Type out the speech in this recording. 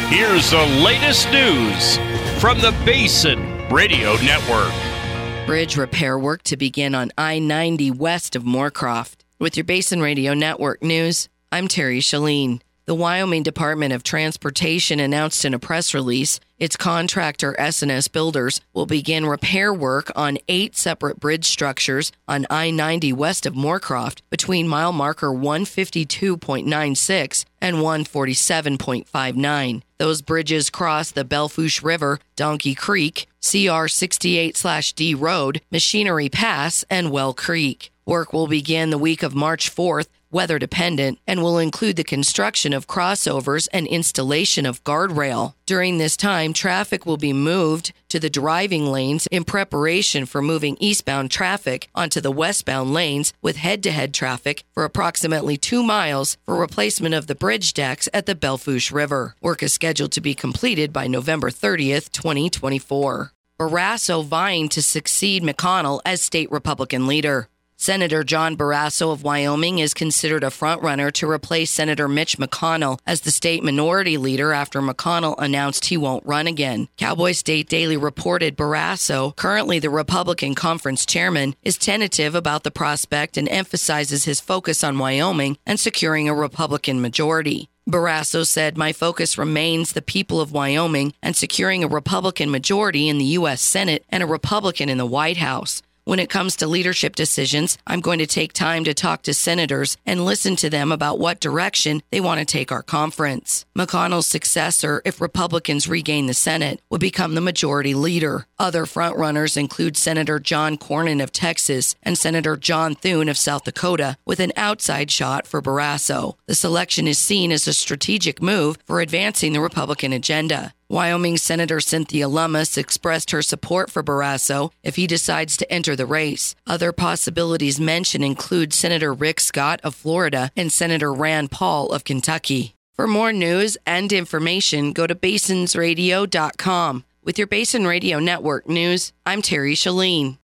Here's the latest news from the Basin Radio Network. Bridge repair work to begin on I-90 west of Moorcroft. With your Basin Radio Network news, I'm Terry Shalene. The Wyoming Department of Transportation announced in a press release its contractor S&S Builders will begin repair work on 8 separate bridge structures on I-90 west of Moorcroft between mile marker 152.96 and 147.59. Those bridges cross the Belle Fourche River, Donkey Creek, CR 68/D Road, Machinery Pass, and Well Creek. Work will begin the week of March 4th, weather dependent, and will include the construction of crossovers and installation of guardrail. During this time, traffic will be moved to the driving lanes in preparation for moving eastbound traffic onto the westbound lanes with head-to-head traffic for approximately 2 miles for replacement of the bridge decks at the Belle Fourche River. Work is scheduled to be completed by November 30th, 2024. Barrasso vying to succeed McConnell as state Republican leader. Senator John Barrasso of Wyoming is considered a frontrunner to replace Senator Mitch McConnell as the state minority leader after McConnell announced he won't run again. Cowboy State Daily reported Barrasso, currently the Republican conference chairman, is tentative about the prospect and emphasizes his focus on Wyoming and securing a Republican majority. Barrasso said, "My focus remains the people of Wyoming and securing a Republican majority in the U.S. Senate and a Republican in the White House. When it comes to leadership decisions, I'm going to take time to talk to senators and listen to them about what direction they want to take our conference." McConnell's successor, if Republicans regain the Senate, would become the majority leader. Other frontrunners include Senator John Cornyn of Texas and Senator John Thune of South Dakota, with an outside shot for Barrasso. The selection is seen as a strategic move for advancing the Republican agenda. Wyoming Senator Cynthia Lummis expressed her support for Barrasso if he decides to enter the race. Other possibilities mentioned include Senator Rick Scott of Florida and Senator Rand Paul of Kentucky. For more news and information, go to basinsradio.com. With your Basin Radio Network news, I'm Terry Shalene.